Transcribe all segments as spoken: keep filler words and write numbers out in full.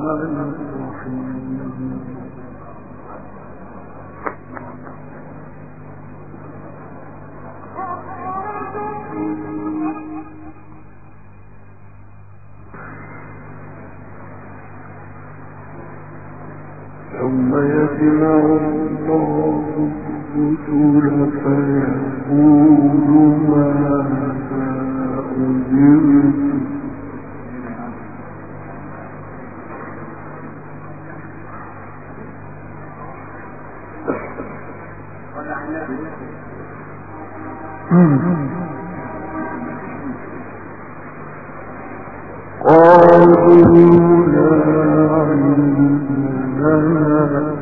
يوم يجمع الله الرسل فيقول ماذا أجبتم قالوا لا علم لنا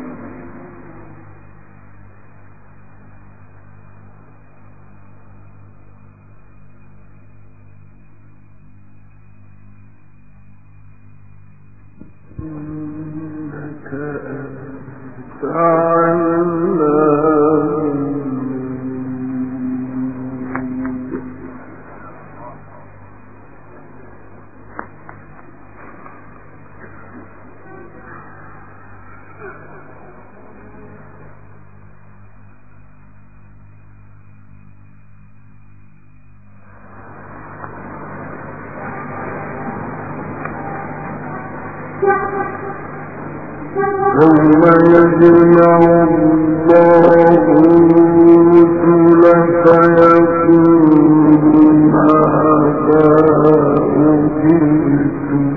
إنك أنت علام يوم يجمع الله الرسل فيقول ماذا أجبتم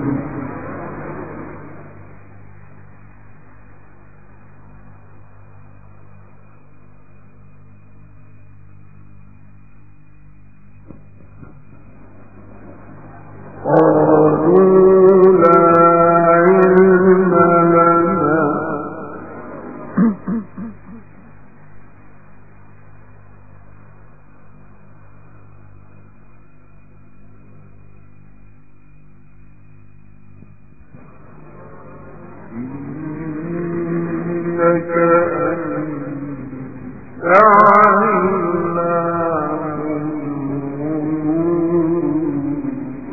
قالوا لا علم لنا إنك أنت علام الغيوب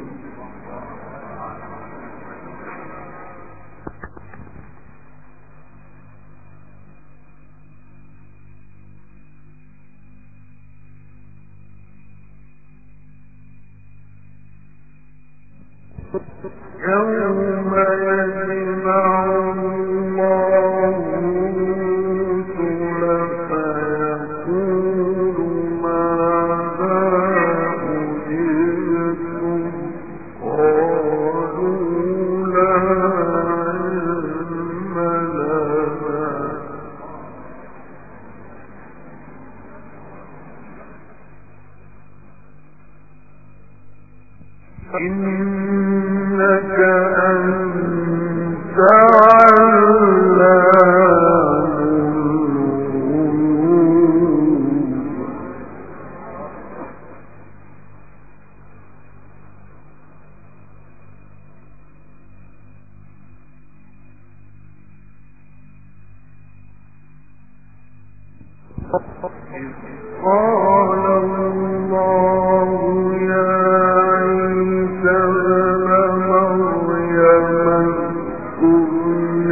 يوم يجمع الله الرسل فيقول ماذا أجبتم قالوا لا علم لنا إنك أنت علام الغيوب قال الله يا عيسى ابن مريم اذكر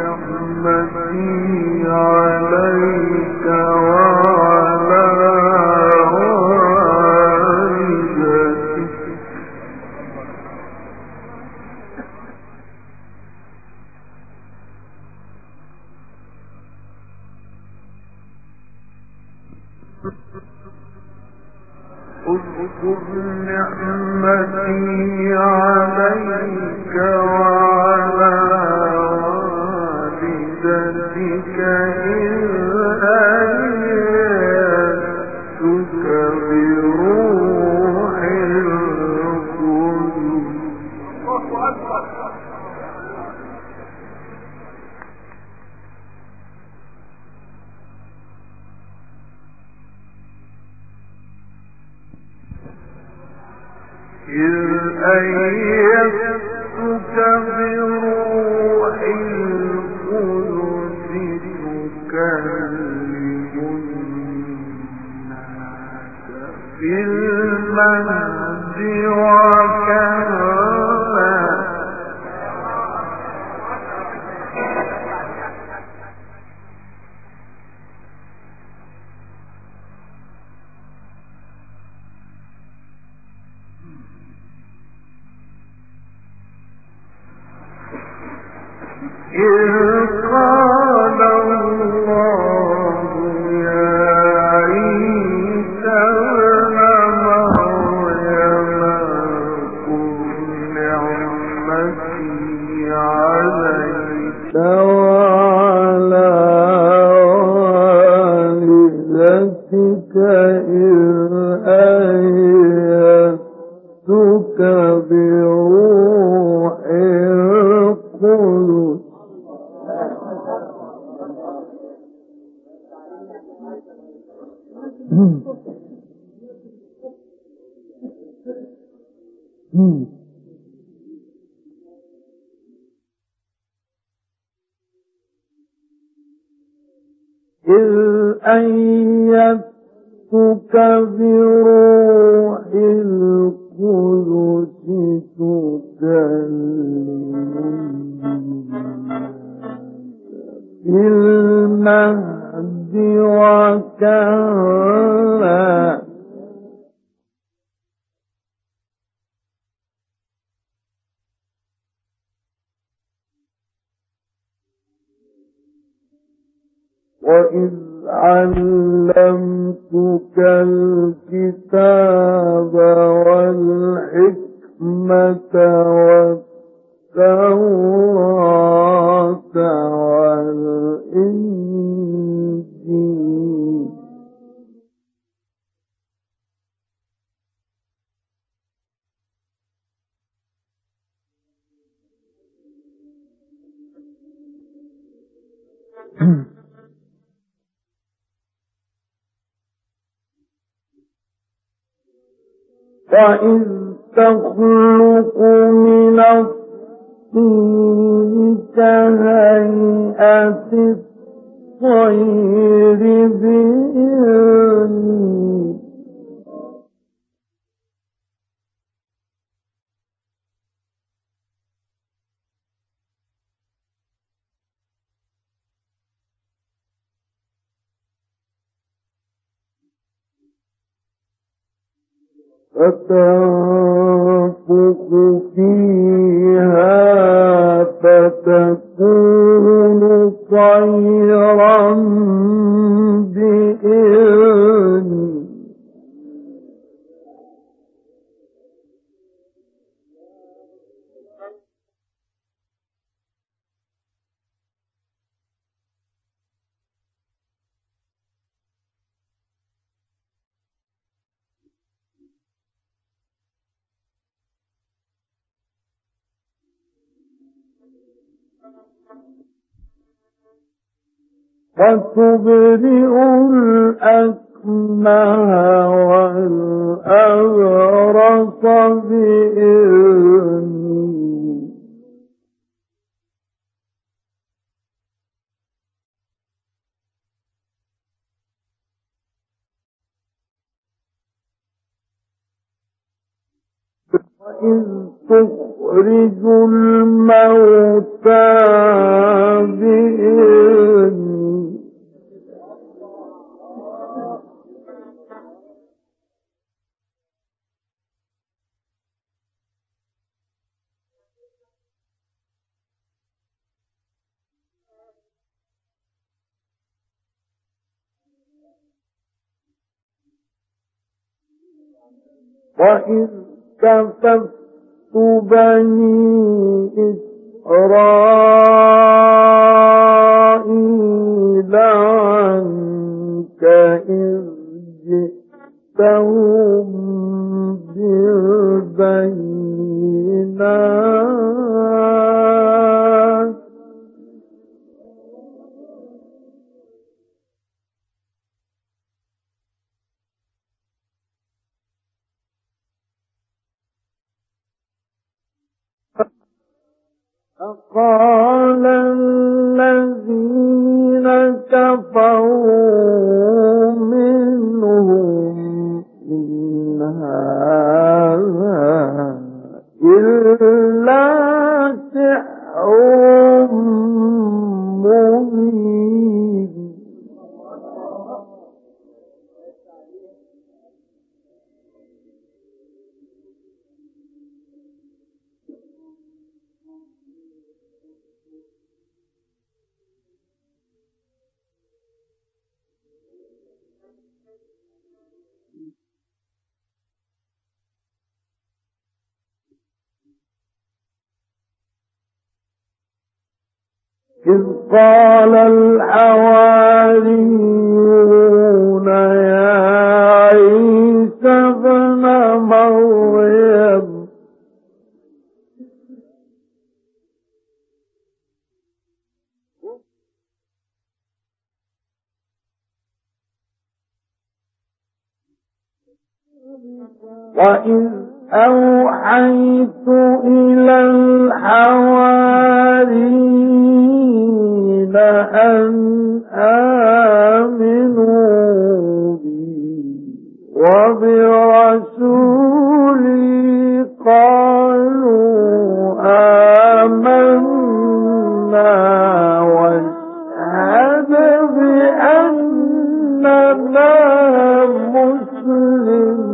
نعمتي عليك وعلى والدتك اذكر نعمتي عليك وعلى والدتك إذ أيدتك بروح القدس إذ أيدتك بروح القدس تكلم الناس في المهد وكهلا إذ أيدتك بروح القدس تكلم في المهد وكهلا وإذ علمتك الكتاب والحكمة والتوراة والإنجيل وإذ تخلق من الطين كهيئة الطير بإذني فتنفخ فيها فتكون طيرا بإذني وتبرئ الأكمه والأبرص بإذني وإذ تخرج الموتى بإذني وإذ كففت بني إسرائيل عنك إذ جئتهم بالبينات فقال الذين كفروا منهم إن هذا إلا سحر مبين إذ قال الحواريون يا عيسى ابن مريم وإذ أوحيت إلى الحواريين أن آمنوا بي وبرسولي قالوا آمنا واشهد بأننا مسلمون.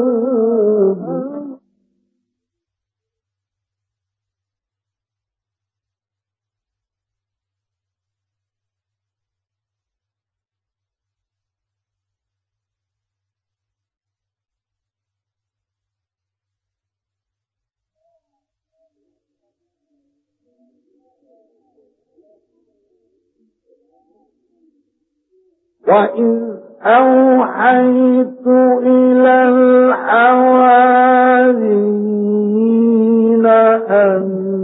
وإذ أوحيت إلى الحواريين أن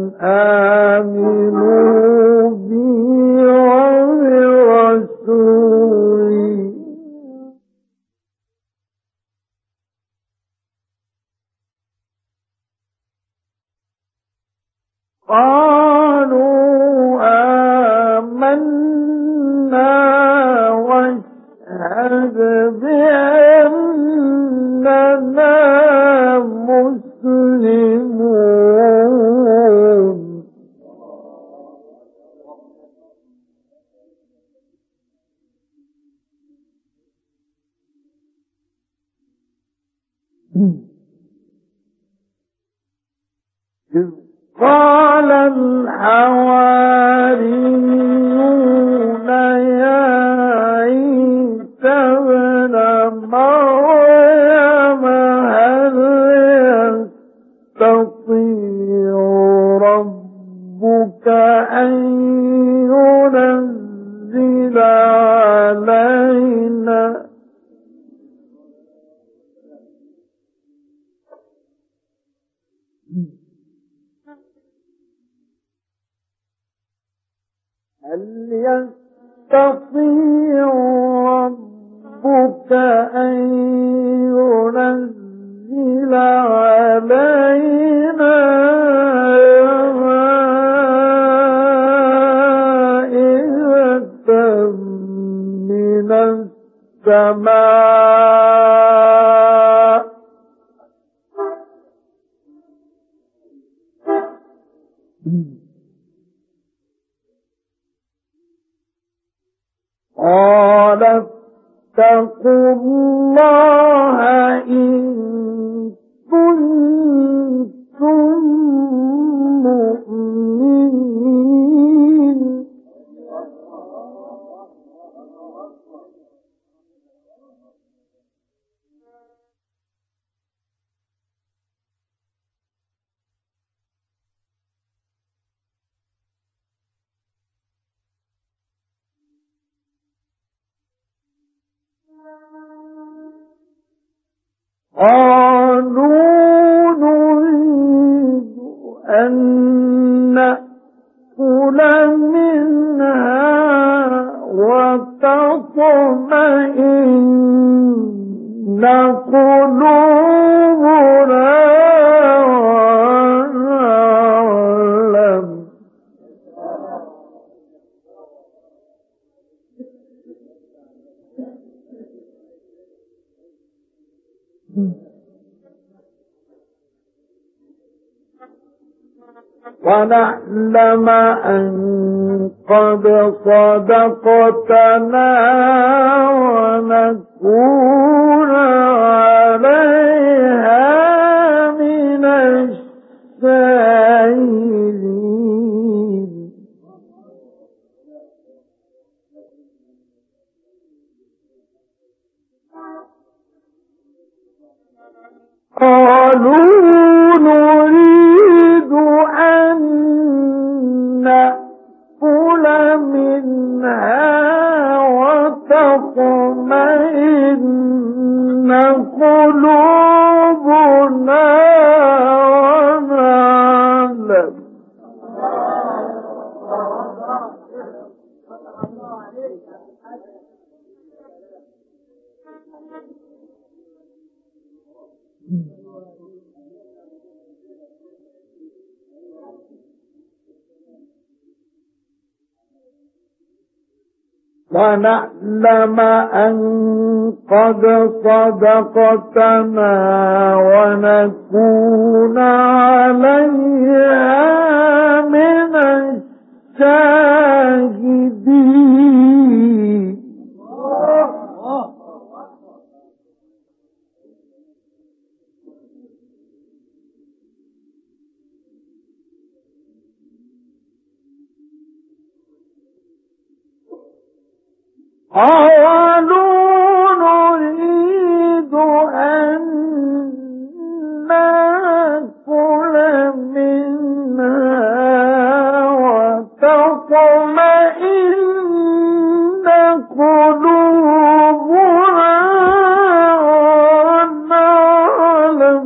آمنوا بي وبرسولي قالوا آمنا واشهد بأننا مسلمون. إذ قال الحواريون يا عيسى ابن مريم هل يستطيع ربك أن ينزل علينا هل يستطيع ربك أن ينزل علينا مائدة من السماء قال اتقوا الله إن كنتم مؤمنين. قالوا نريد أن نأكل منها وتطمئن قلوبنا ونعلم ونعلم أن قد صدقتنا ونكون عليها من الشاهدين. قالوا نريد أن نأكل منها وتطمئن قلوبنا ونعلم ونعلم أن قد صدقتنا ونكون عليها من الشاهدين. قالوا نريد أن نأكل منها وتطمئن قلوبنا ونعلم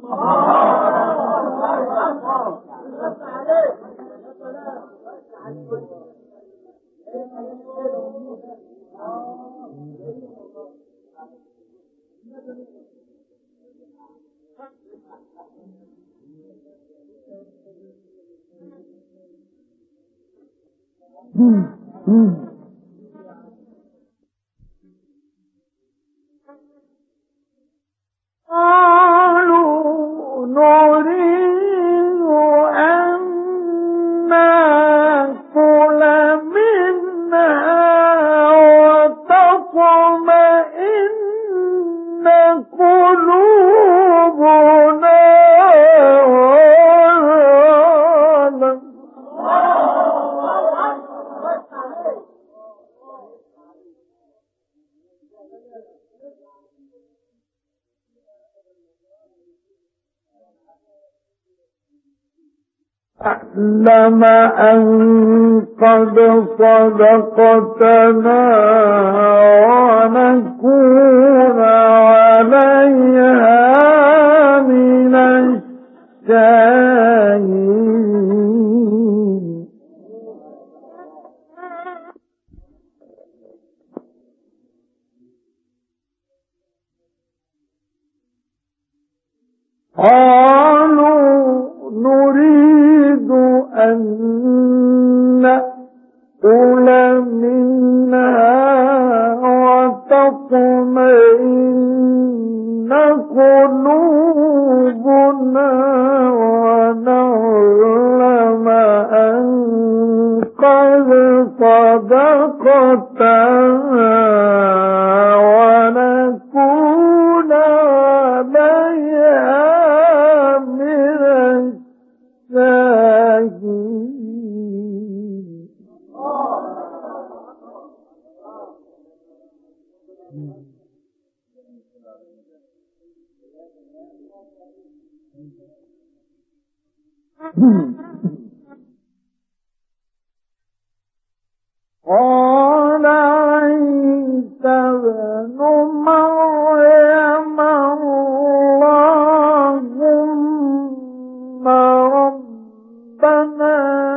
قالوا نريد أن نأكل منها وتطمئن قلوبنا ونعلم أعلم أن قد صدقتنا ونكون عليها من الشاهدين. قالوا نريد أن نأكل منها وتطمئن قلوبنا ونعلم أن قد صدقتنا ونكون عليها من الشاهدين. قال عيسى ابن مريم اللهم ربنا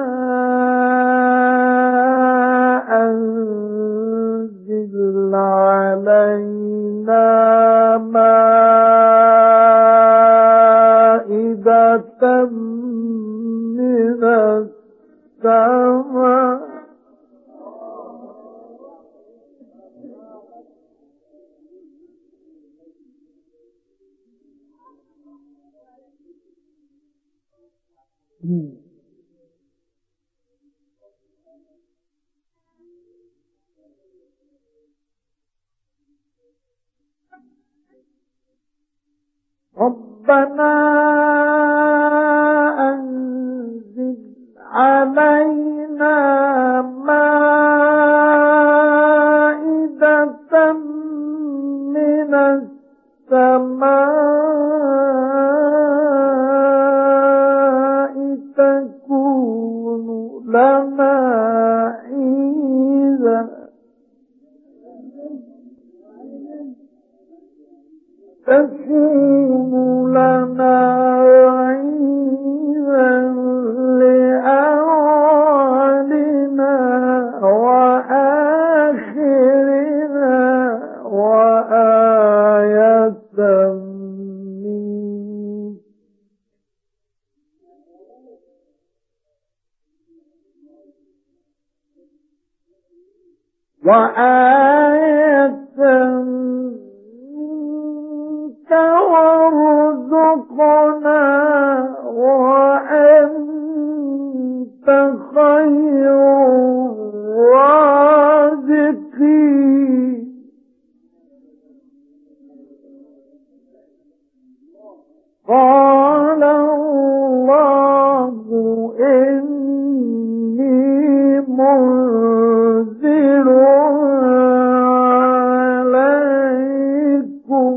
أنزل علينا مائدة من السماء ربنا أنزل علينا مائدة من السماء تكون لنا عيدا تكون لنا عيدا لأولنا وآخرنا وآية منك وآية منك وارزقنا وأنت خير الرازقين. قال الله إني منزل عليكم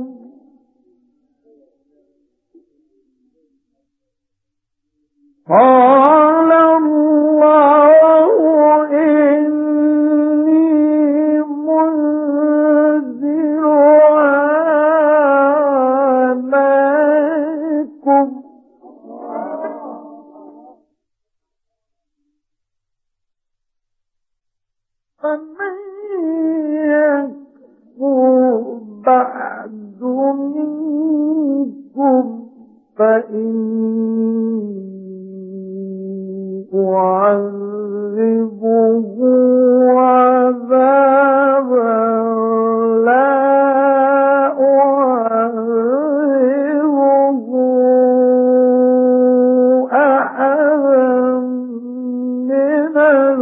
قال الله إني منزل عليكم فمن يكفر بعد منكم فإني أعذبه عذابا لا أعذبه أحدا من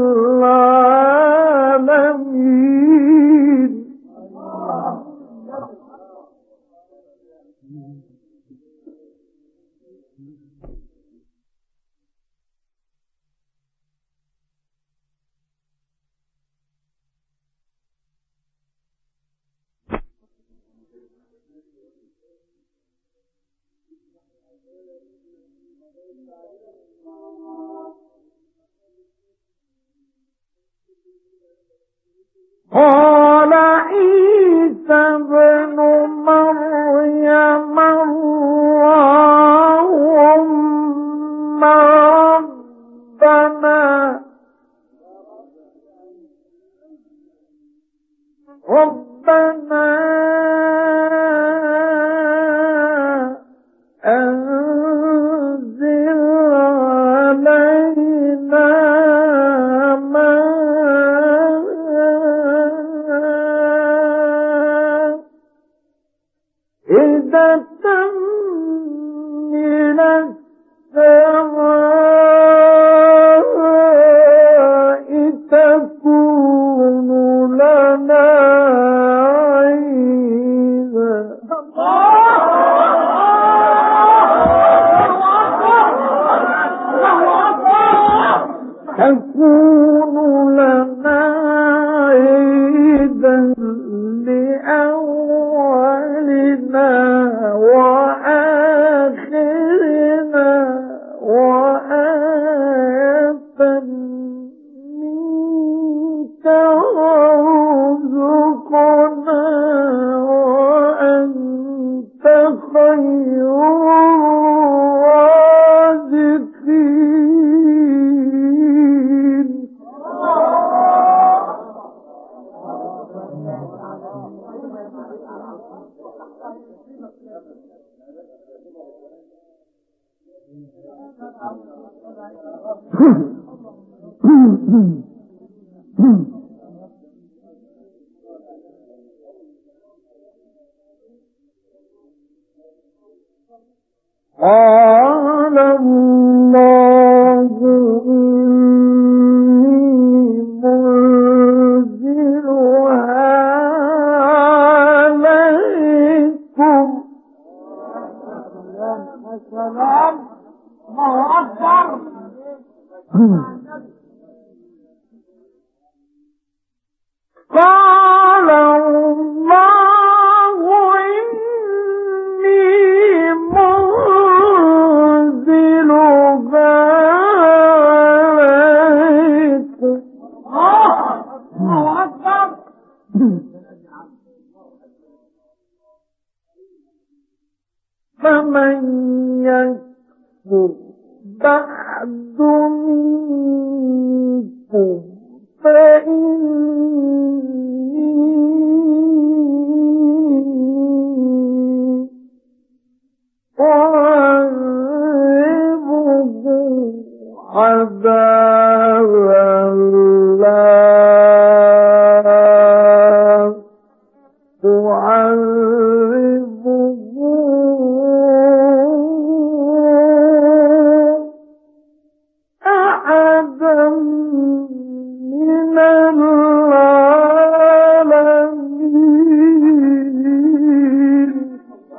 العالمين. قال عيسى ابن مريم اللهم ربنا ربنا أنزل علينا مائدة من السماء تكون لنا عيدا تكون لنا عيدا لأولنا وآخرنا وآية منك وارزقنا وأنت خير الرازقين. قال الله إني منزلها عليكم. السلام الله أكبر. قال الله إني منزلها أحدا من العالمين.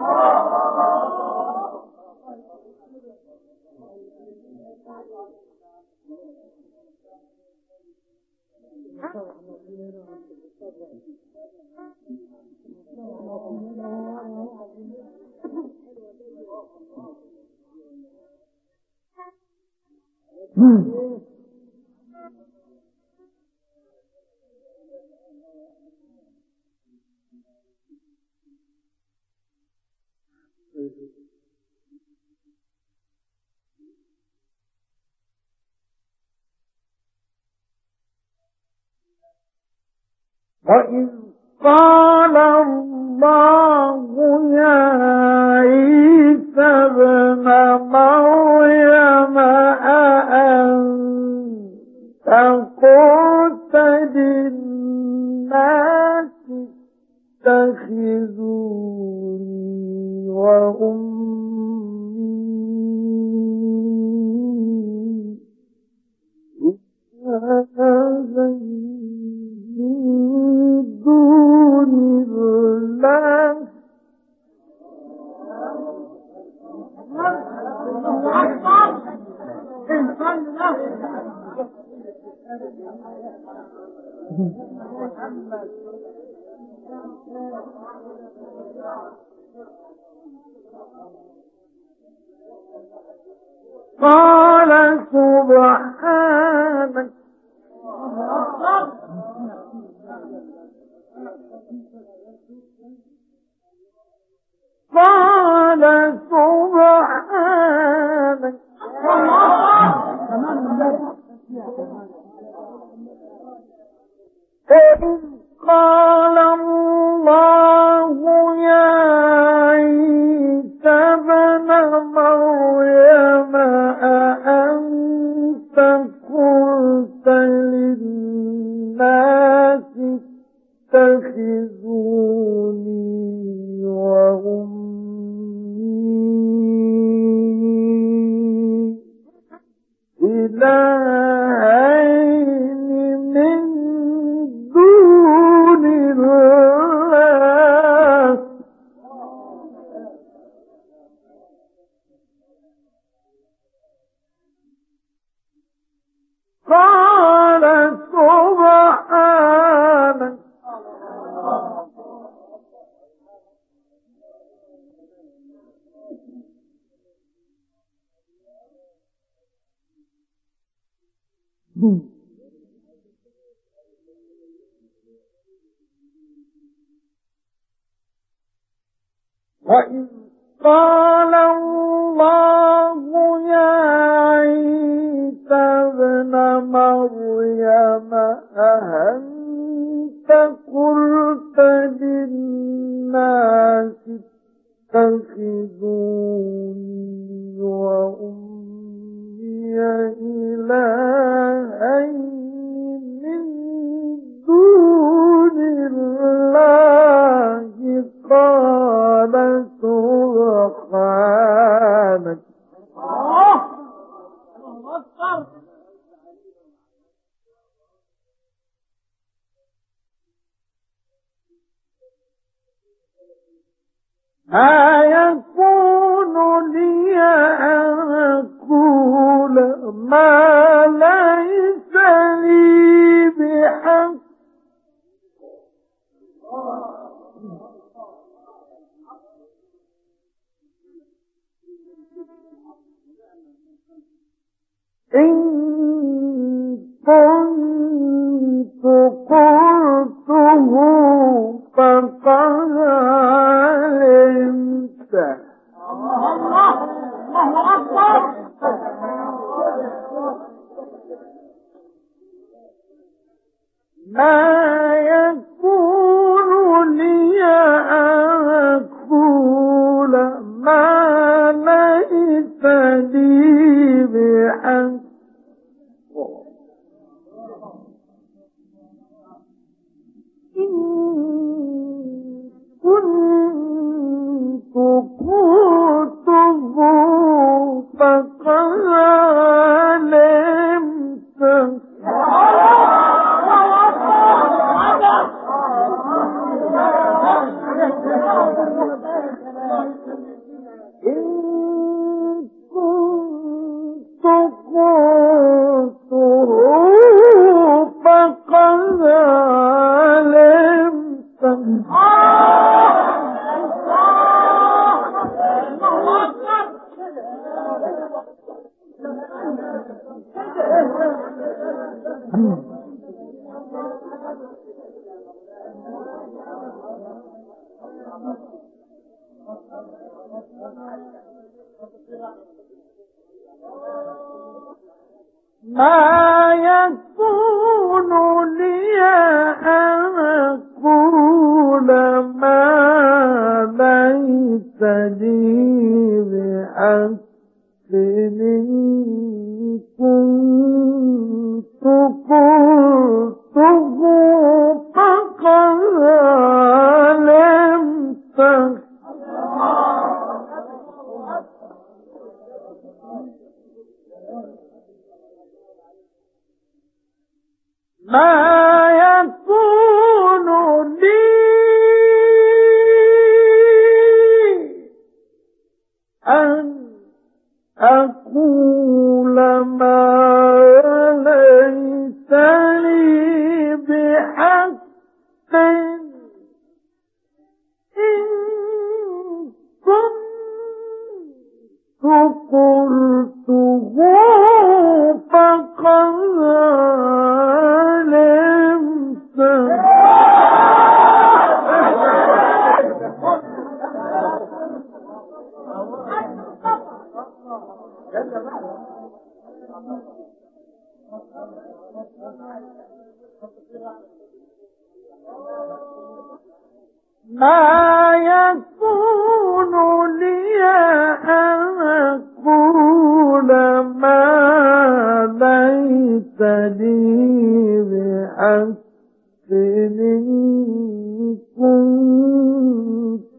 وإذ قال الله يا عيسى ابن مريم أأنت قلت للناس اتخذوني وأمي دون الله قال سبحانك قال سبحانك إذ قال الله يا عيسى ابن مريم أأنت قلت للناس اتخذوني وأمي إلهين من دون الله قال سبحانك وإذ قال الله يا عيسى ابن مريم أأنت قلت للناس اتخذوني وأمي إلهين من دون الله قال سبحانك ما يكون لي أن أقول ما ليس لي بحق إن كنت قلته فقد علمت. الله أكبر. ما يكون لي أن أقول ما ليس لي بحق إن كنت قلته فقد علمت ما يكون لي أن أقول ما ليس لي بحق إن كنت قلته فقد علمته. ما يكون لي أن أقول ما ليس لي بحق إن كنت قلته فقد ما يكون لي أن أقول ما ليس لي بحق إن كنت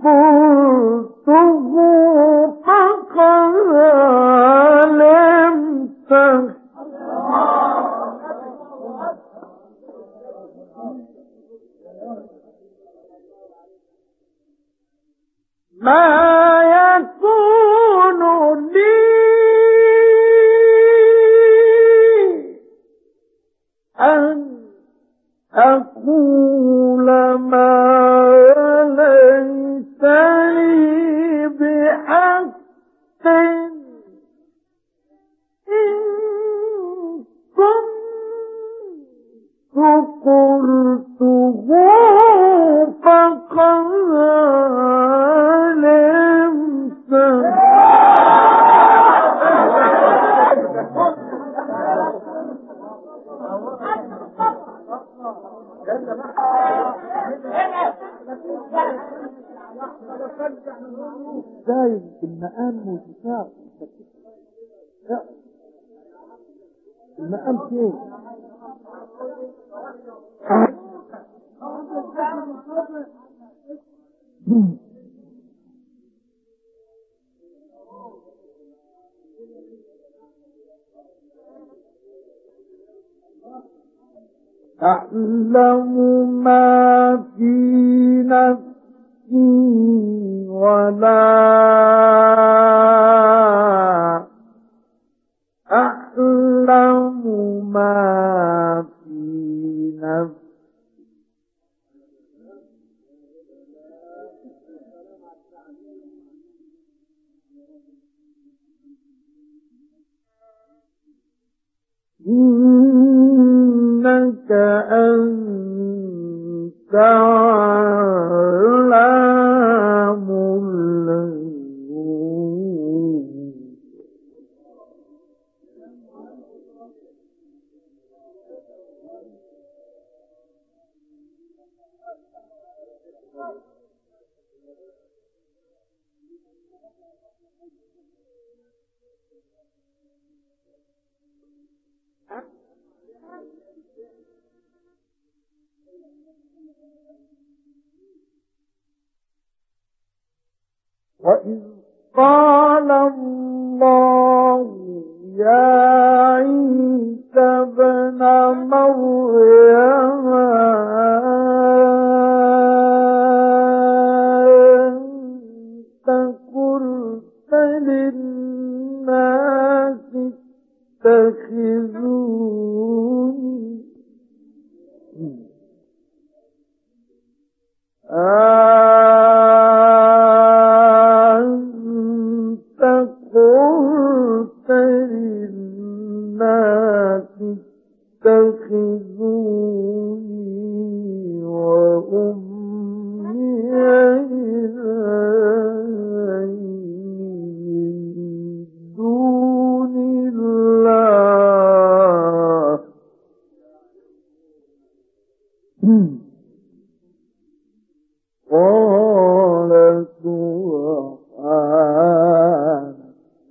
قلته فقد علمته. ما يكون لي أن أقول ما ليس لي بحق إن كنت قلته فقد ازاي المقام والكتاب المقام فين؟ أعلم ما في نفسي ولا أعلم ما في نفسي إنك أنت علام الغيوب. وإذ قال الله يا عيسى ابن مريم أنت قلت للناس اتخذوني أنت قلت للناس تتخذوني وأمي إلهين من دون الله قال سبحانك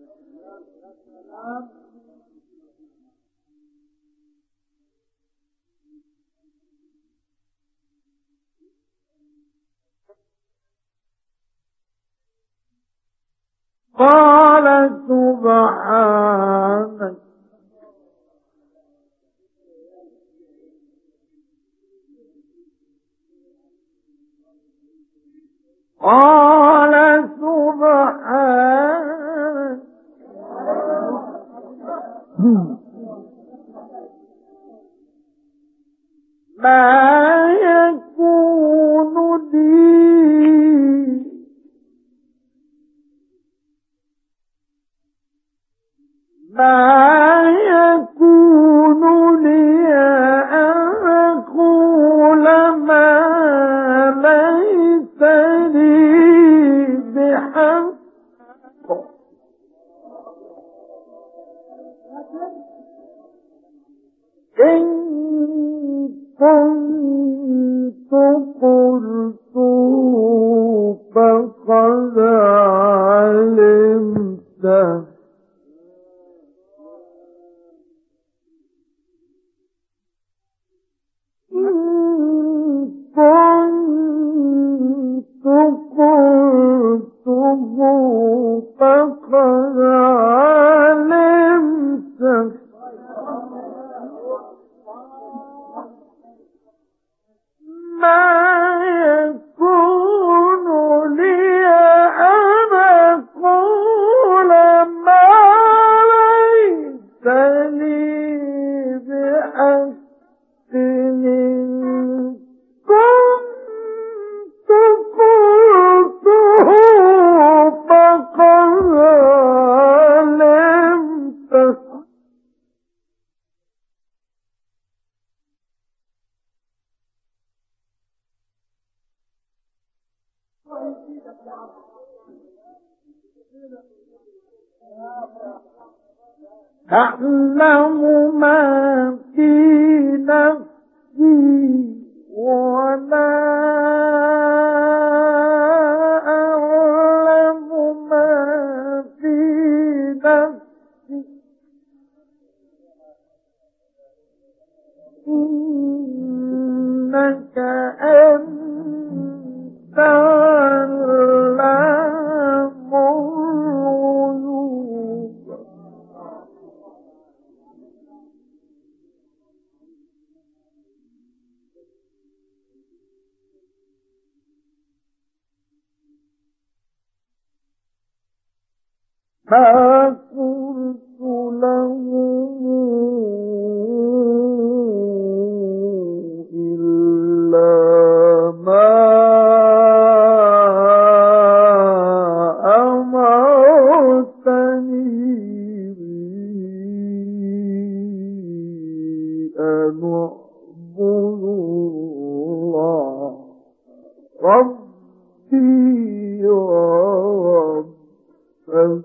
قال سبحانك قال سبحانك ما يكون لي ما يكون لي أن أقول ما ليس لي بحق إن كنت قلته فقد علمته كنت قلته فقد علمته ما يكون لي أن أقول ما ليس لي بحق إن كنت قلته فقد علمته تعلم ما في نفسي ولا أعلم ما في نفسي إنك أنت علام الغيوب ما قلت له إلا ما أمرتني به أن أعبد الله ربي وربك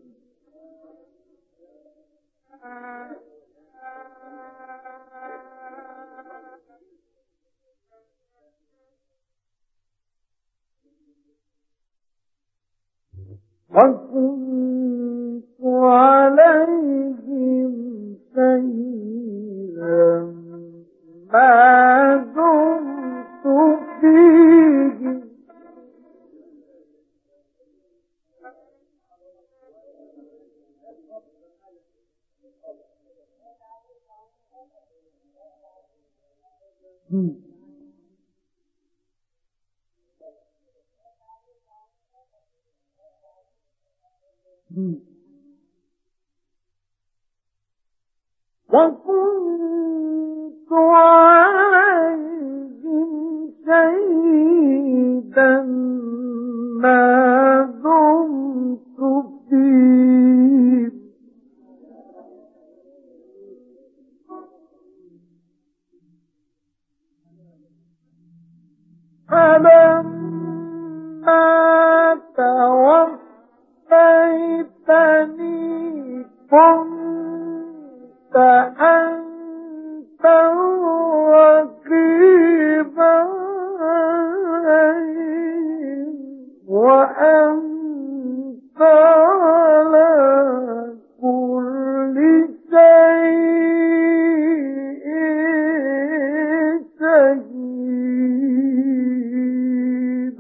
وكنت عليهم شهيدا ما دمت فيهم وكنت عليهم شهيدا ما دمت فيهم فلما توفيتني كنت أنت الرقيب وأنت على كل شيء شهيد.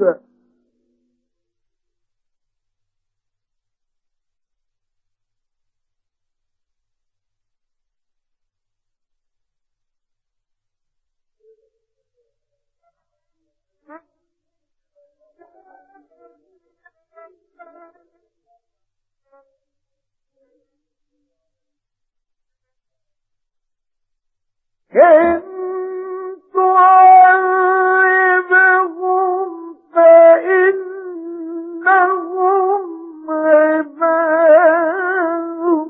إن تعذبهم فإنهم عبادك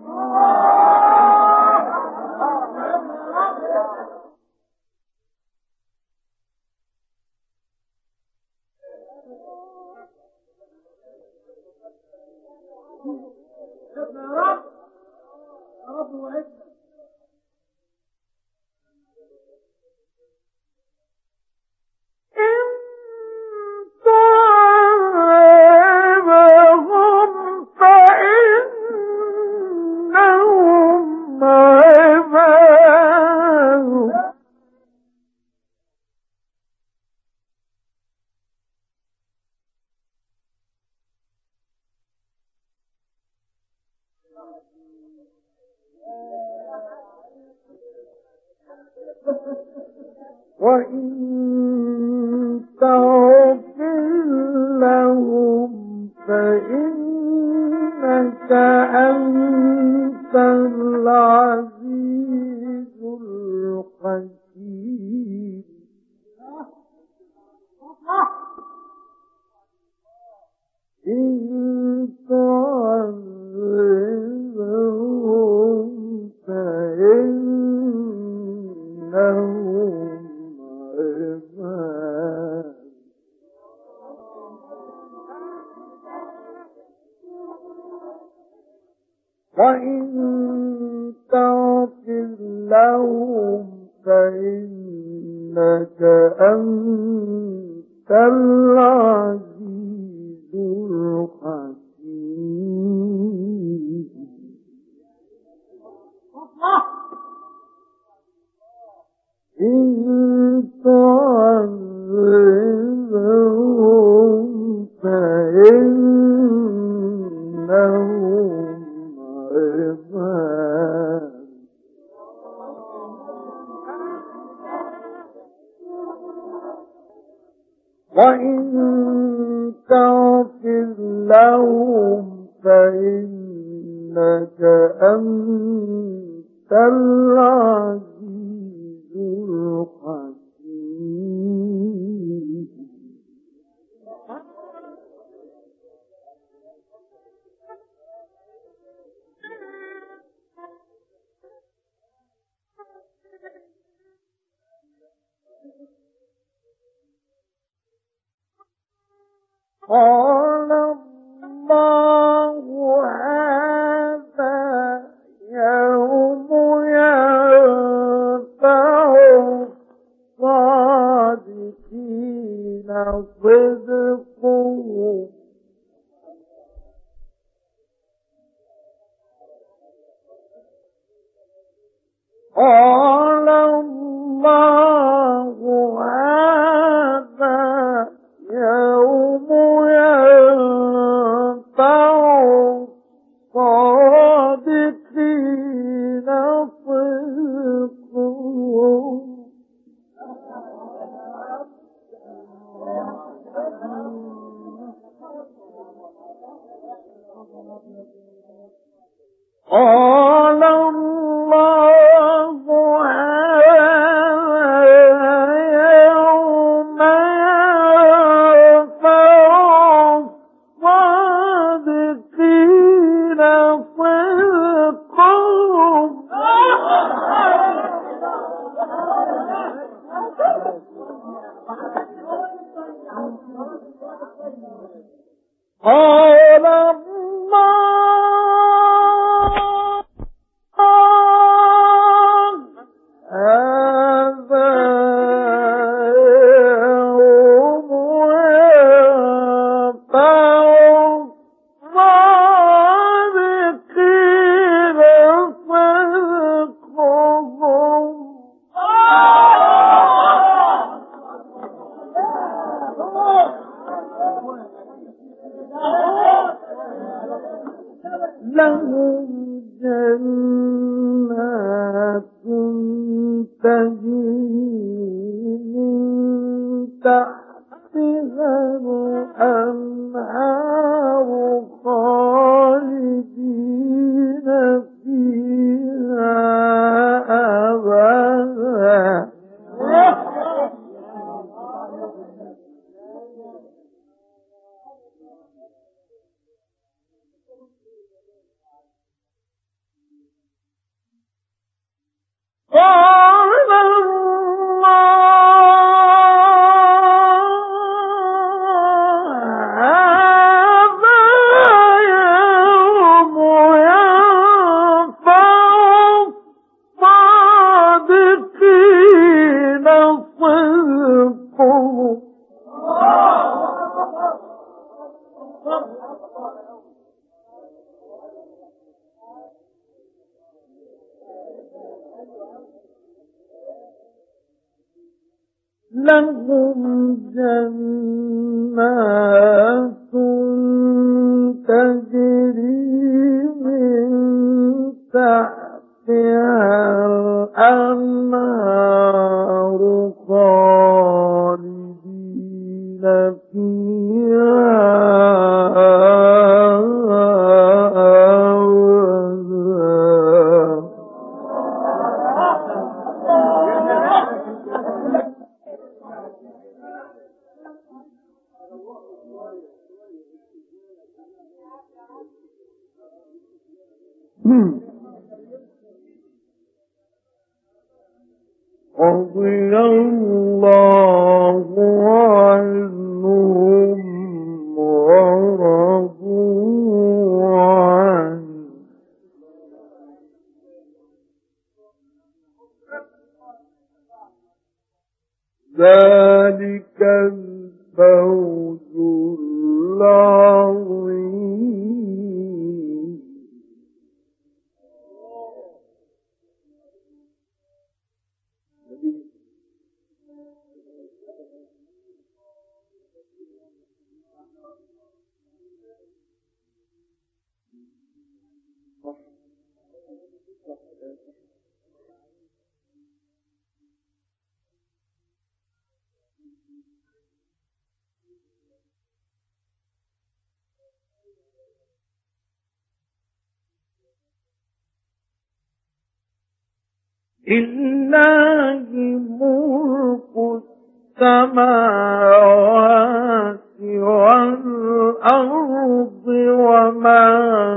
وإن تغفر لهم فإنك أنت العزيز الحكيم. إن تعذبهم فإنهم عباد وإن تغفر لهم فإنك أنت العزيز الحكيم. إن تعذبهم فإنهم عباد وإن تغفر لهم فإنك أنت العزيز الحكيم. قال الله هذا يوم ينفع الصادقين صدقهم قال الله هذا يوم ينفع الصادقين صدقهم هذا يوم ينفع الصادقين صدقهم. لهم جنات تجري من تحتها الأنهار خالدين فيها أبدا. قال الله هذا يوم ينفع الصادقين صدقهم. لهم جنات تجري من تحتها الأنهار خالدين فيها رضي الله عنهم ورضوا عنه ذلك الفوز العظيم. لله ملك السماوات والأرض وما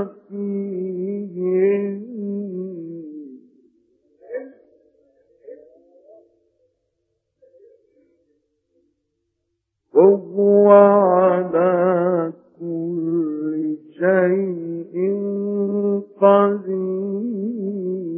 فيهن وهو على كل شيء قدير.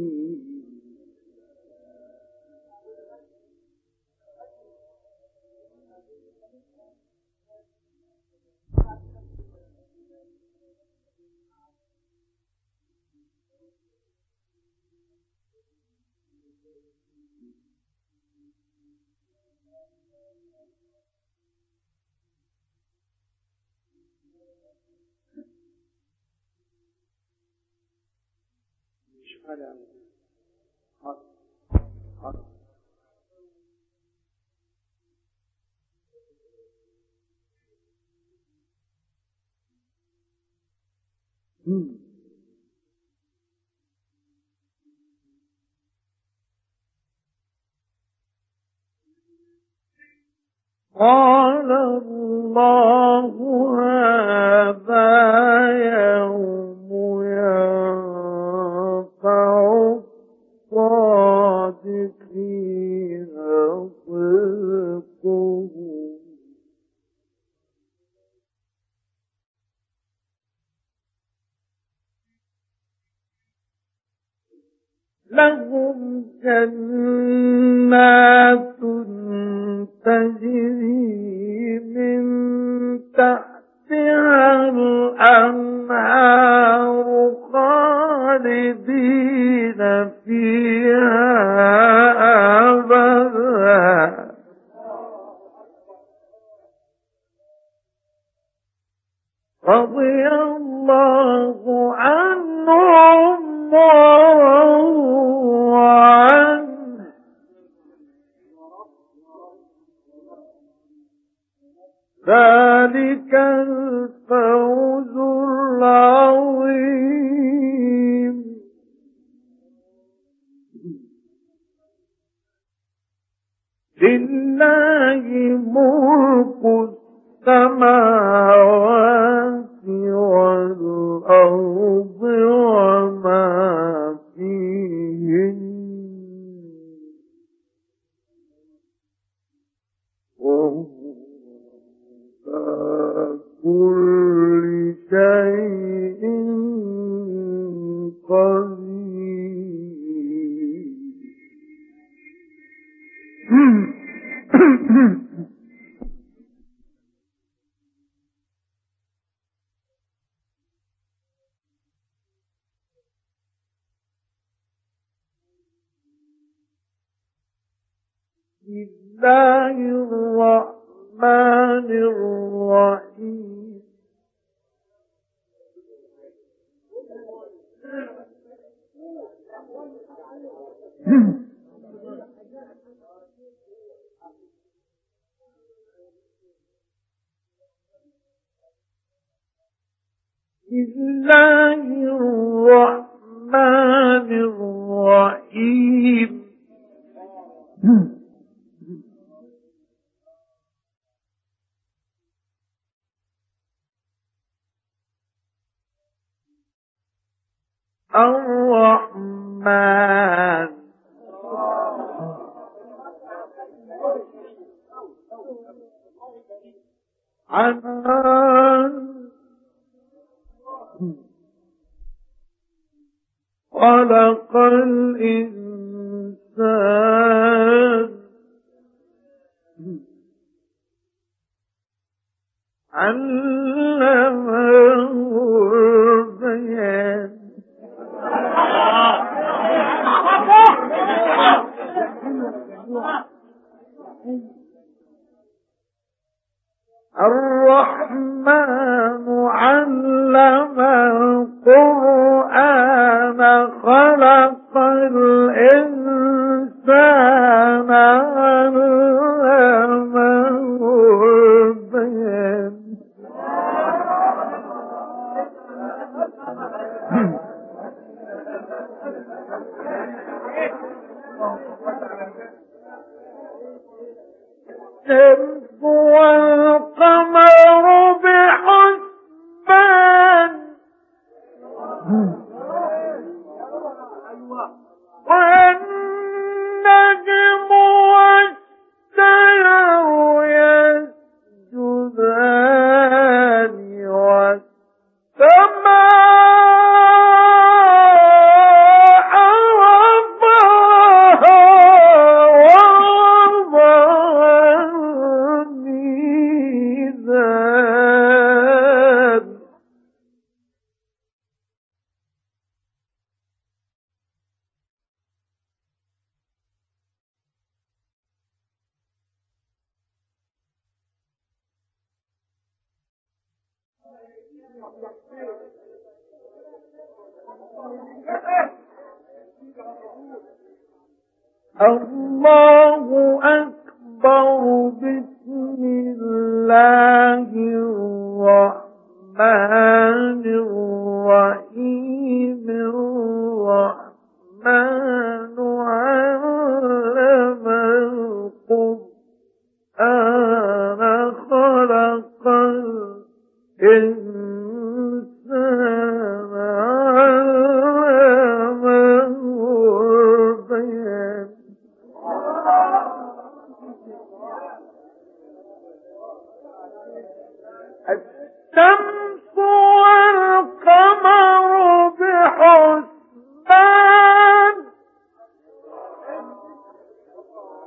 قال الله هذا يوم ينفع الصادقين صدقهم. لهم جنات جنات تجري من تحتها الأنهار خالدين فيها أبدا رضي الله عنهم ورضوا عنه ذلك الفوز العظيم لله ملك السماوات والأرض وما فيهن وهو على كل شيء قدير بسم الله الرحمن الرحيم بسم الله الرحمن الرحيم الرحمن عنان خلق الإنسان علمه البيان الرحمن علم القرآن خلق الإنسان علمه البيان الشمس والقمر بحسبان والنجم والشجر يسجدان والسماء رفعها ووضع الميزان الله أكبر بسم الله الرحمن الرحيم الرحمن علم القرآن خلق الإنسان علمه البيان الشمس والقمر بحسبان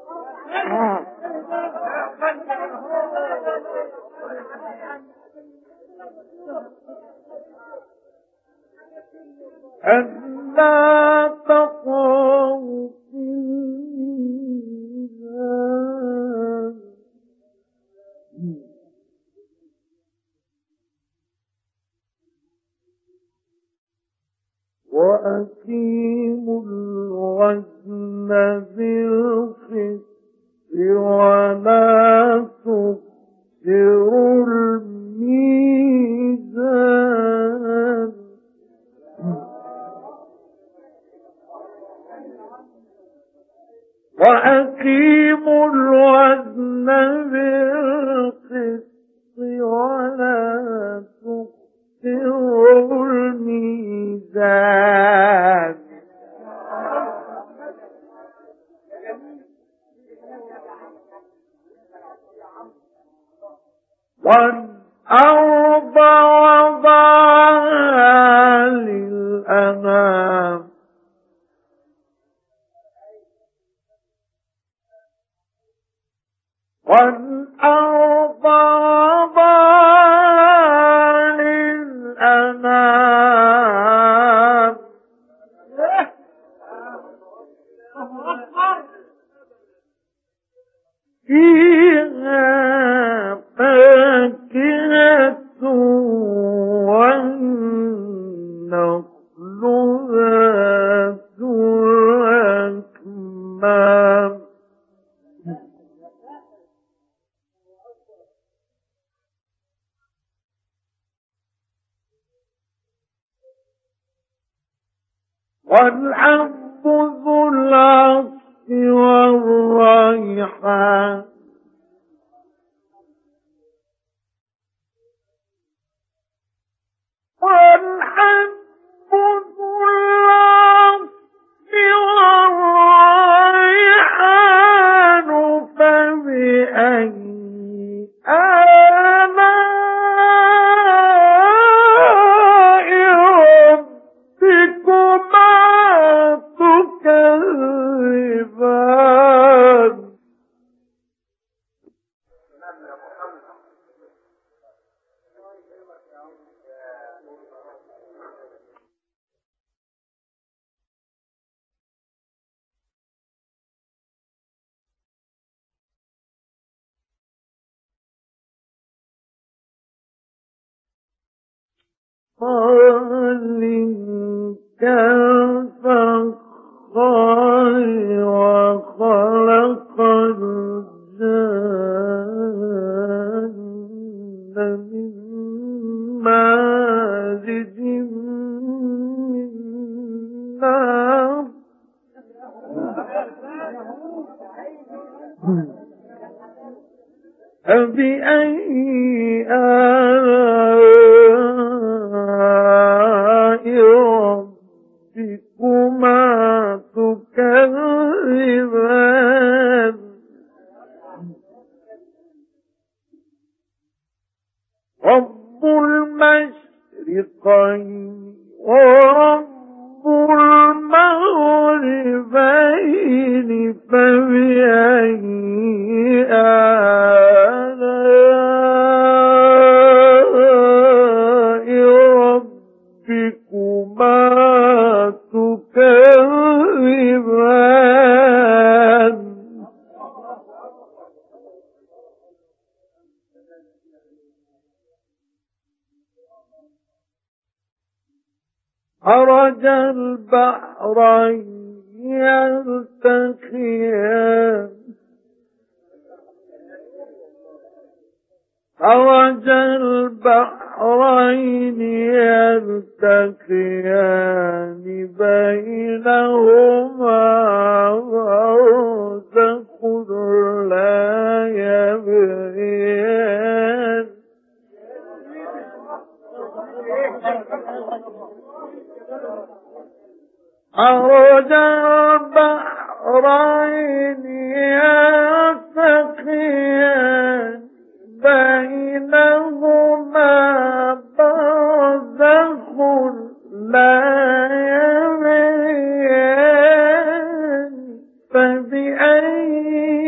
ألا تطغوا في الميزان وأقيموا الوزن بالقسط ولا تخسروا الميزان وأقيموا الوزن بالقسط ولا تخسروا الميزان والأرض وضعها للأنام والأرض وضعها للأنام فيها فاكهة والنخل ذات الأكمام والحب ذو العصف والريحان والحب ذو العصف والريحان فبأي آلاء ربكما تكذبان قال كالفخار وخلق الجان من مارج من نار فبأي آلاء ربكما تكذبان رب المشرقين ورب المغربين فبأي آلاء ربكما تكذبان مرج البحرين يلتقيان مرج البحرين يلتقيان بينهما برزخ لا يبغيان مرج البحرين يلتقيان بينهما برزخ لا يبغيان فبأي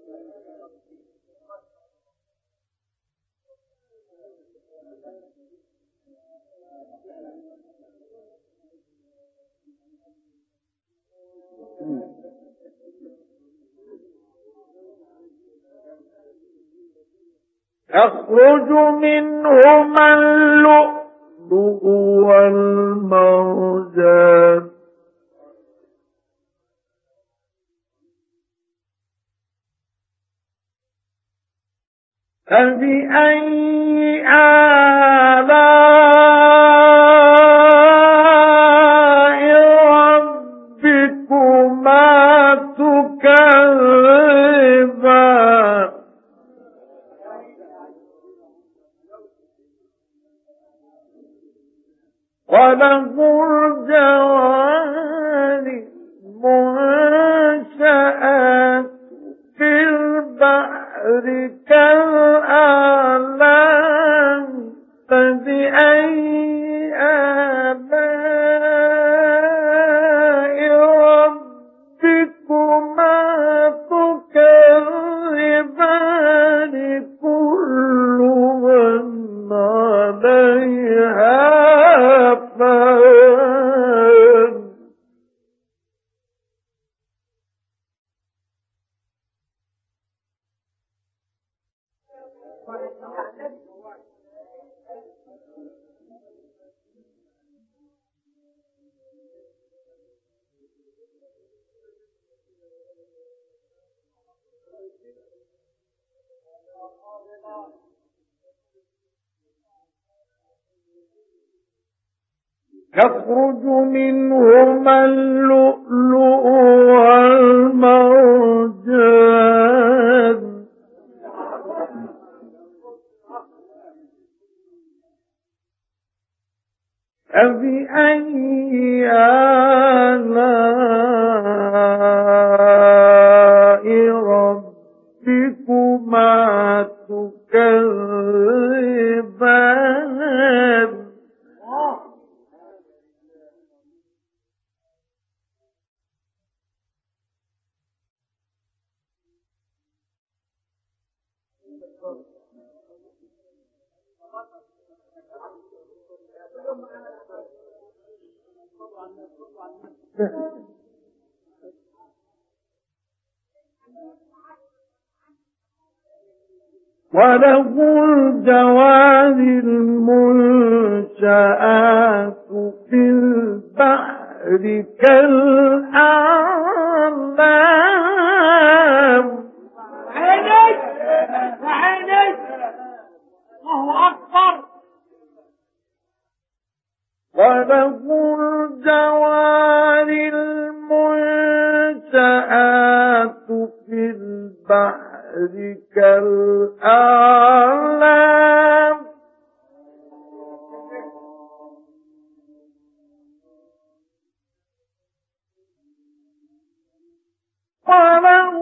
يخرج منهما اللؤلؤ والمرجان فبأي آلاء ربكما تكذبان وله الجوار المنشآت في البحر كالأعلام فبأي آلاء ربكما تكذبان كل من عليها فان يخرج منهما اللؤلؤ والمرجان فبأي آلاء ربكما تكذبان وله الجوار المنشآت في البحر كالأعلام عينك عينك الله أكبر. وله الجوار المنشآت في البحر كالأعلام وله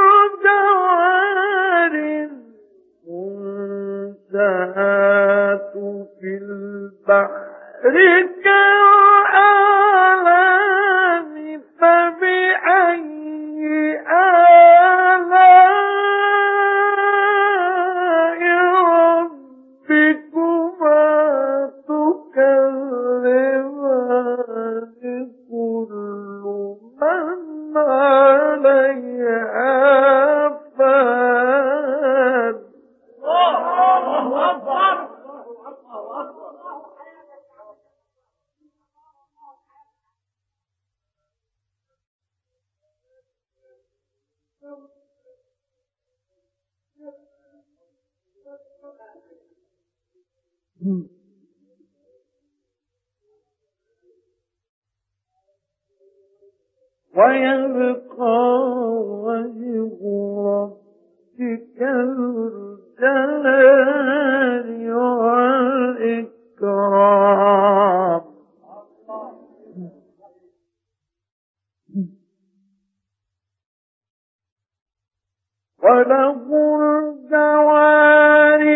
الجوار المنشآت في البحر كالأعلام فبأي آلاء ربكما تكذبان كل من عليها فان الله أكبر. ويبقى وجه ربك الجلال والإكرام وله الجوار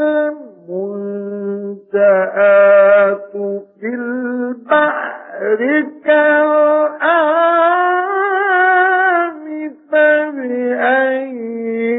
المنشآت في البحر كالأعلام فبأي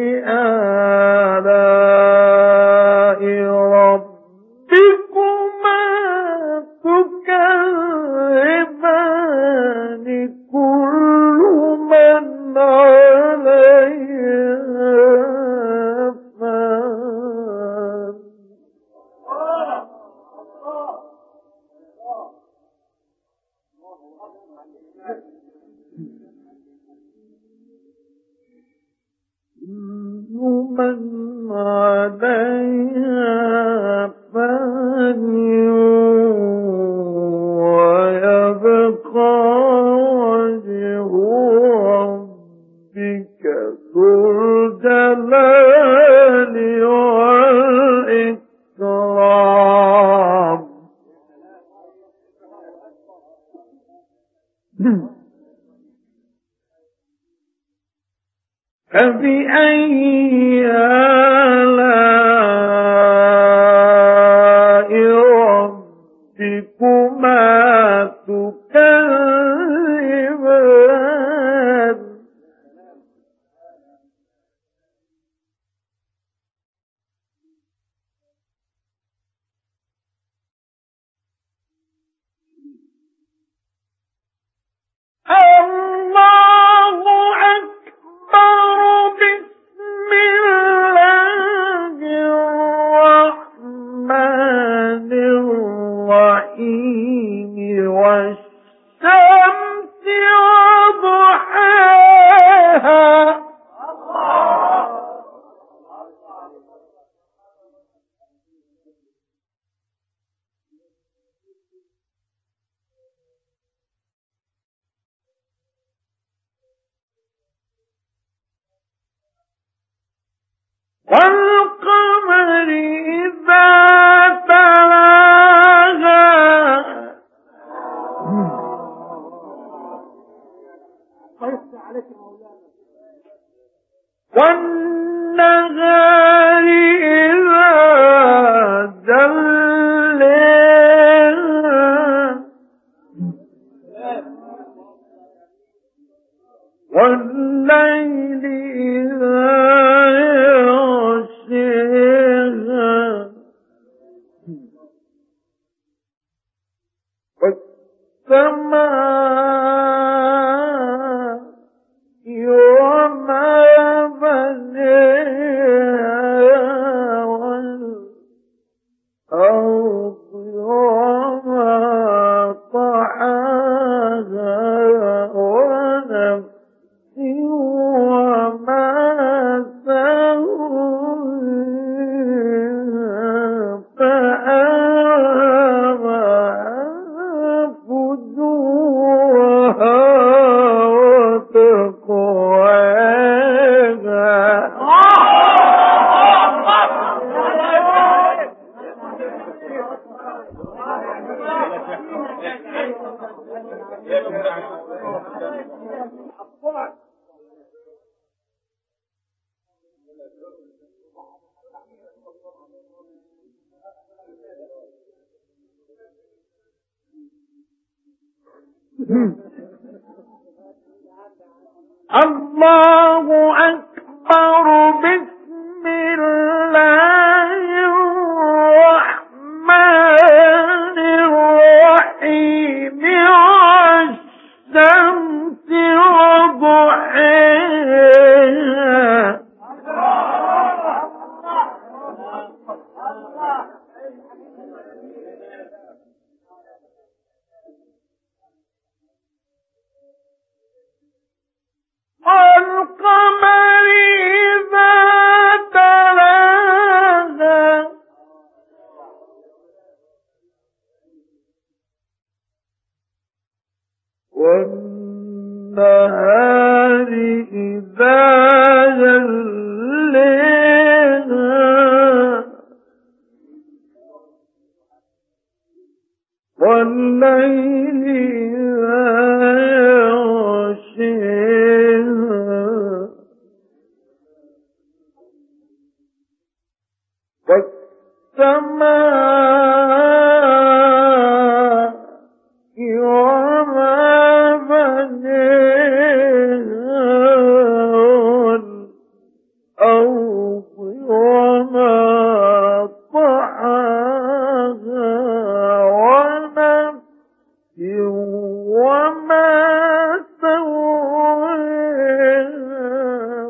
فبأي آلاء ربكما تكذبان الله أكبر بسم الله الرحمن الرحيم والشمس وضحاها والقمر إذا تلاها والنهار إذا جلاها والليل إذا يغشاها والسماء وما بنيها والأرض وما طحاها ونفس وما سواها فألهمها فجورها الله أكبر بسم الله الرحمن الرحيم والشمس وضحاها والقمر إذا تلاها والنهار إذا جلاها والليل إذا يغشاها والسماء وما بنيها والأرض وما طحاها ونفس وما سواها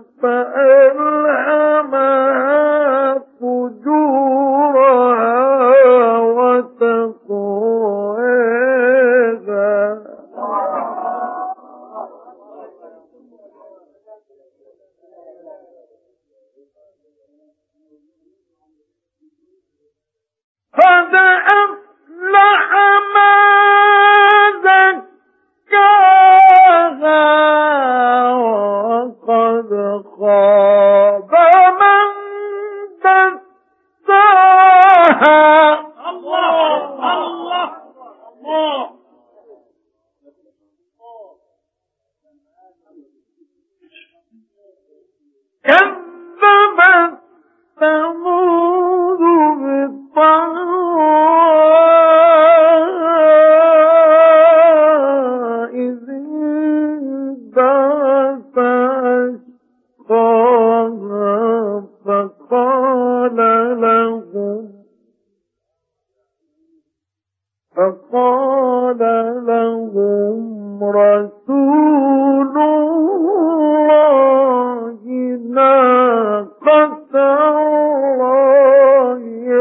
فألهمها فجورها وتقواها قد أفلح من زكاها وقد خاب من دساها الله الله الله كذبت ثمود بالطغواء إذ انبعث أشقاها فقال لهم فقال لهم رسول الله ناقة الله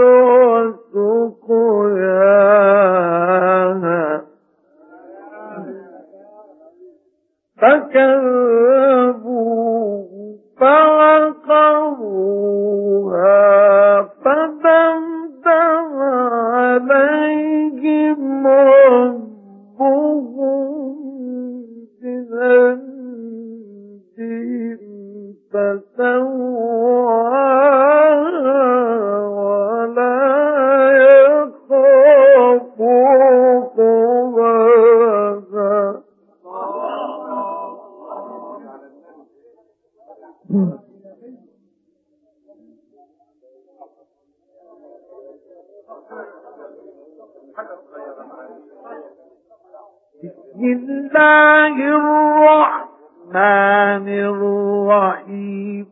وسقياها فكذبوه فعقروها فدمدم عليهم ربهم بذنبهم فسواها ولا يخاف عقباها. بسم الله الرحمن الرحيم.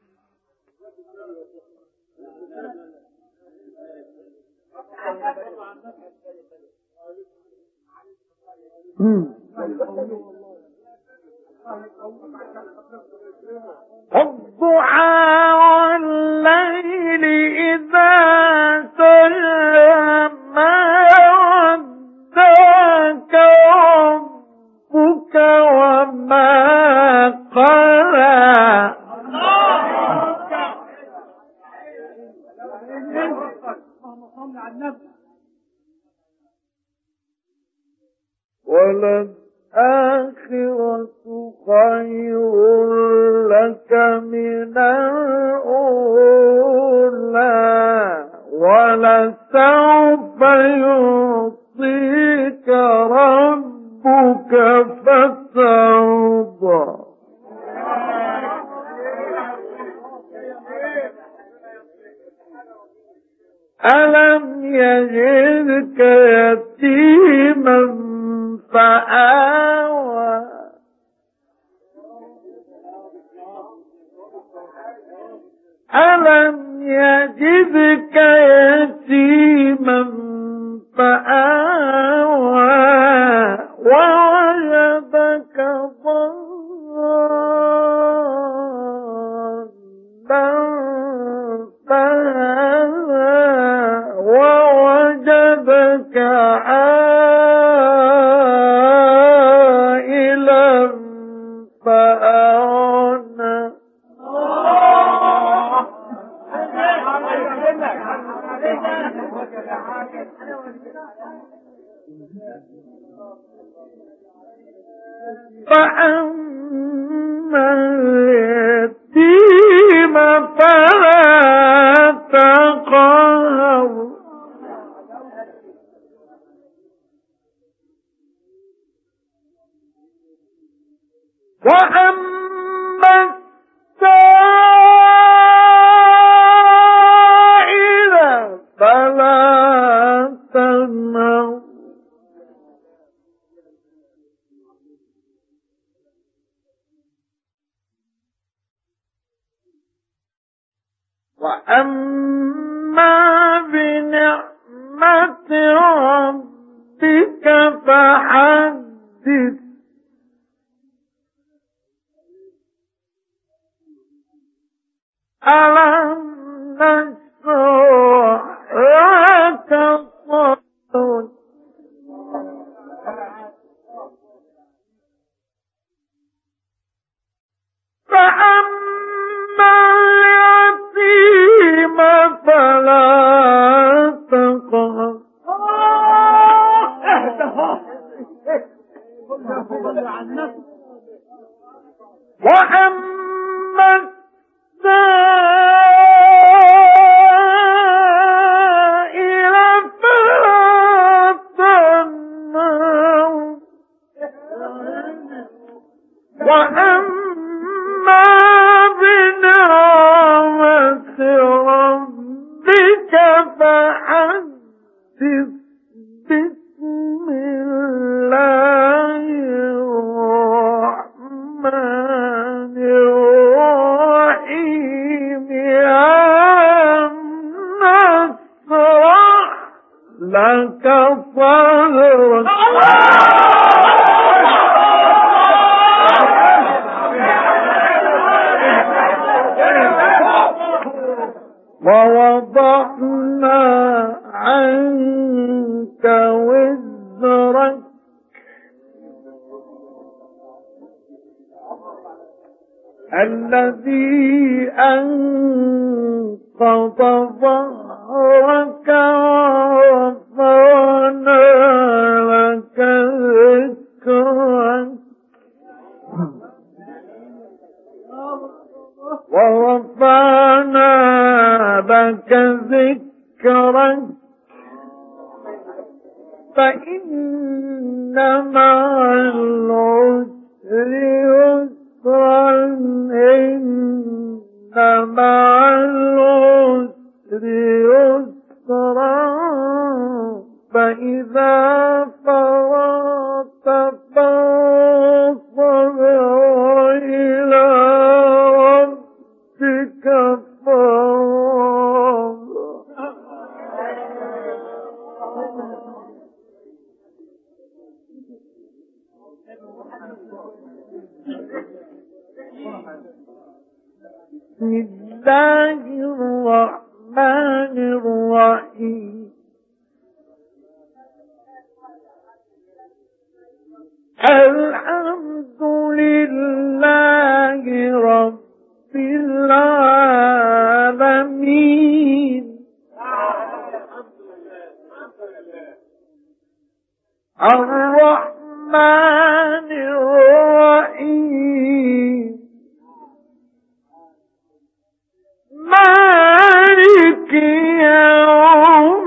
والضحى والليل إذا سجى ما ودعك ربك وما قلى وللآخرة خير لك من الأولى ولسوف يعطيك ربك فترضى. ألم يجدك يتيما فآوى ألم يجدك يتيما فآوى ووجدك ضالا فهدى ووجدك عائلا فأغنى. فأما اليتيم فلا تقهر وأما السائل فلا تنهر وأما بنعمة ربك فحدث. ألم نشرح لك صدرك فأما اليتيم فلا تقهر وأما السائل فلا تنهر وأما بنعمة الذي أنقض ظهرك ورفعنا لك ذكرك ورفعنا لك ذكرك فإن مع العسر يسرا إن مع العسر يسرا فإذا فرغت فانصب إلى ربك فارغب. بسم الله الرحمن الرحيم. الحمد لله رب العالمين الرحمن الرحيم مالك يوم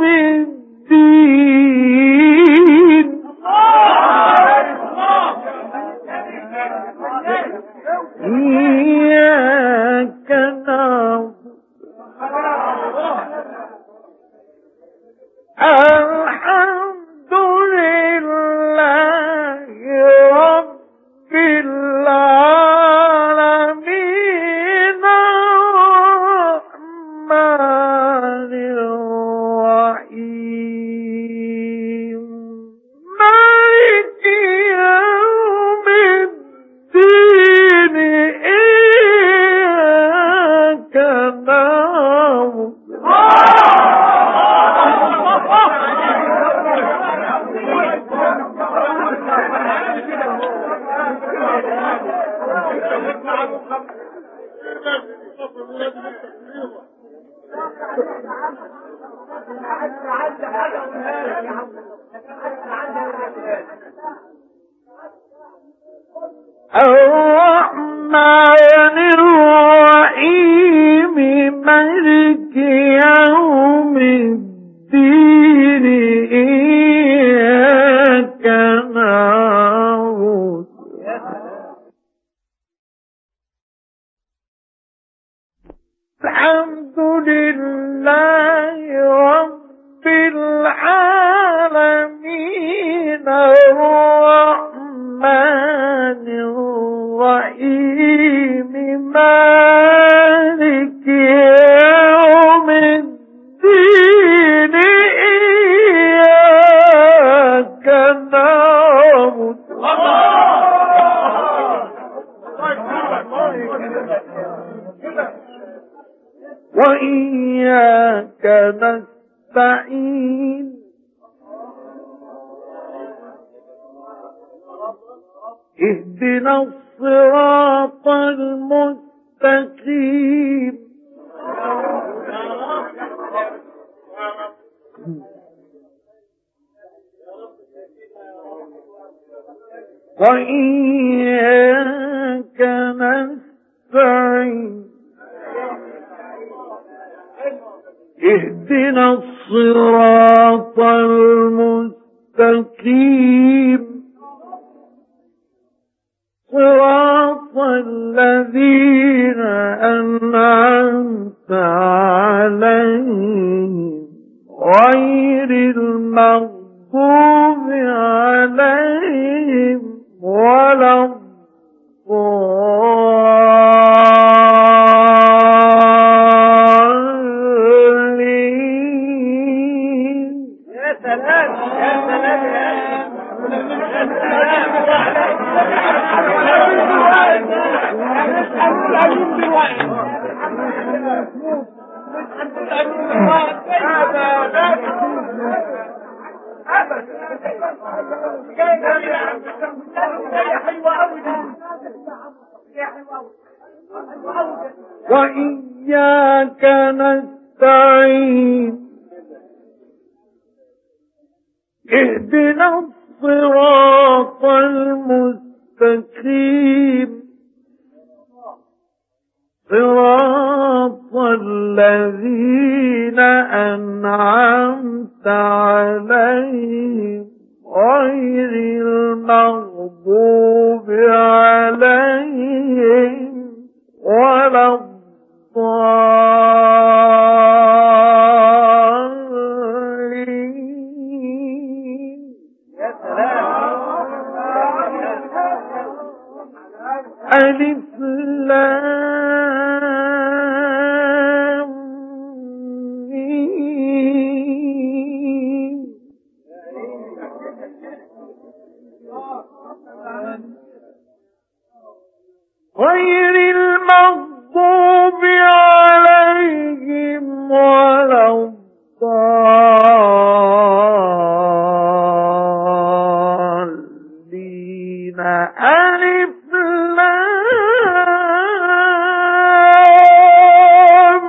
الدين إياك نعبد الحمد لله رب العالمين الرحمن الرحيم مالك يوم الدين إياك نعبد الرحمن الرحيم مالك يوم الدين إياك نعبد الحمد لله رب العالمين الرحمن الرحيم مالك يوم الدين إياك نعبد وإياك نستعين اهدنا الصراط المستقيم وإياك نستعين اهدنا الصراط المستقيم صراط الذين أنعمت عليهم غير المغضوب عليهم ولا الضالين. يا سلام يا سلام يا وإياك نستعين اهدنا الصراط المستقيم صراط الذين أنعمت عليهم غير المغضوب عليهم ولا الضالين. ألف لام ميم. غير المغضوب عليهم ولا الضالين. ألف لام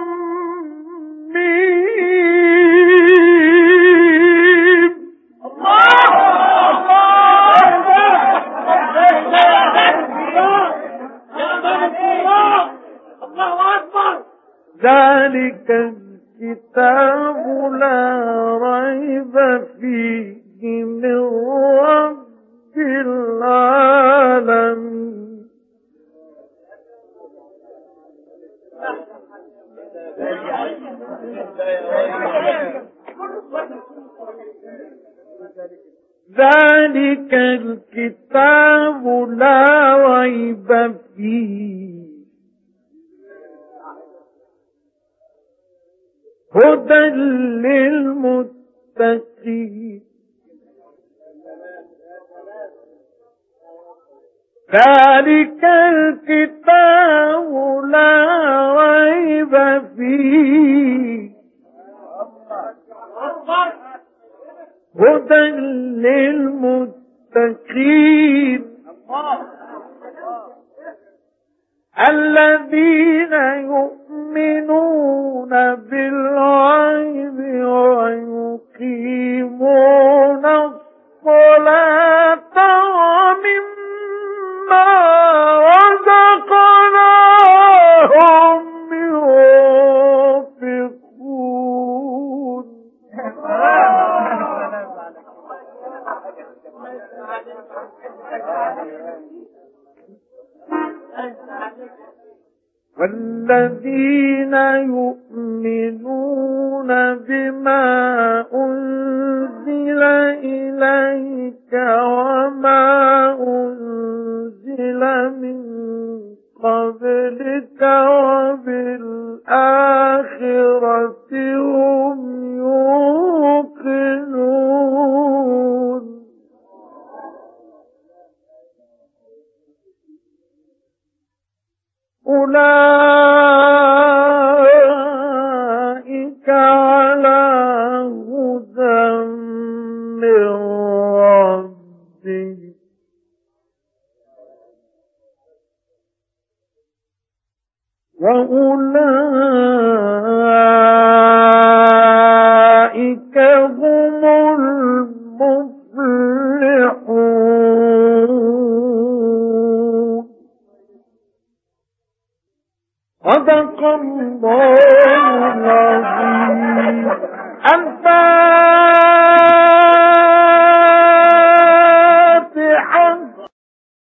ميم. ذلك الكتاب لا ريب فيه من رب العالمين. ذلك الكتاب لا ريب فيه هدى للمتقين. ذلك الكتاب لا ريب فيه هدى للمتقين الذين يؤمنون بالغيب ويقيمون الصلاة ومما رزقناهم ينفقون. والذين يؤمنون بما أنزل إليك وما أنزل من قبلك وبالآخرة هم يوقنون. أولئك على هدى من ربهم وأولئك هم المفلحون. صدق الله العظيم. الفاتحة.